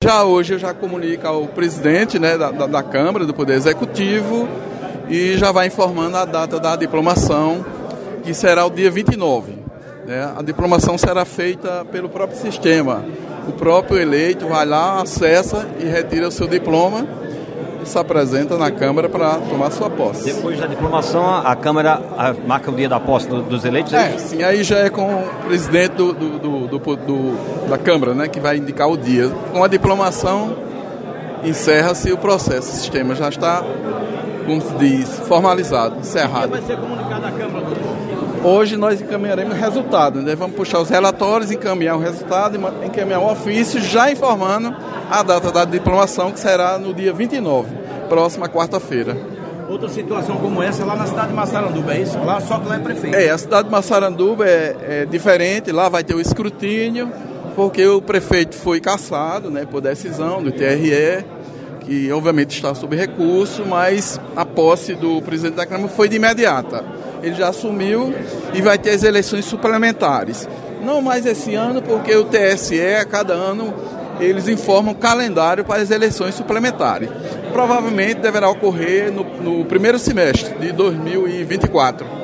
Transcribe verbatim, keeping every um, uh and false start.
já hoje eu já comunico ao presidente, né, da, da, da Câmara, do Poder Executivo, e já vai informando a data da diplomação, que será o dia vinte e nove. Né? A diplomação será feita pelo próprio sistema. O próprio eleito vai lá, acessa e retira o seu diploma e se apresenta na Câmara para tomar sua posse. Depois da diplomação, a Câmara marca o dia da posse do, dos eleitos? É, sim, aí já é com o presidente do, do, do, do, do, da Câmara, né, que vai indicar o dia. Com a diplomação, encerra-se o processo. O sistema já está, como se diz, formalizado, encerrado. O que vai ser comunicado à Câmara, doutor? Hoje nós encaminharemos o resultado, né? Vamos puxar os relatórios, encaminhar o resultado, encaminhar o ofício, já informando a data da diplomação, que será no dia vinte e nove, próxima quarta-feira. Outra situação como essa é lá na cidade de Massaranduba, é isso? Lá só que lá é prefeito. É, a cidade de Massaranduba é, é diferente, lá vai ter o escrutínio, porque o prefeito foi cassado, né, por decisão do T R E, que obviamente está sob recurso, mas a posse do presidente da Câmara foi de imediata. Ele já assumiu e vai ter as eleições suplementares. Não mais esse ano, porque o T S E, a cada ano, eles informam o calendário para as eleições suplementares. Provavelmente deverá ocorrer no, no primeiro semestre de dois mil e vinte e quatro.